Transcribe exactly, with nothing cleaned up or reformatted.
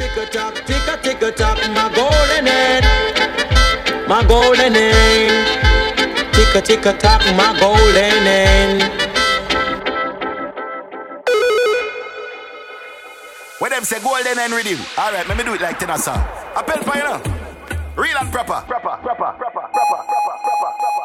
tick a tock, tick a tick a tock, my golden hen, my golden hen. Tick a tick a tock, my golden hen. When them say golden hen rhythm, alright, let me do it like tenor song. Appel for you now. Real and proper. Proper, proper, proper, proper, proper, proper, proper.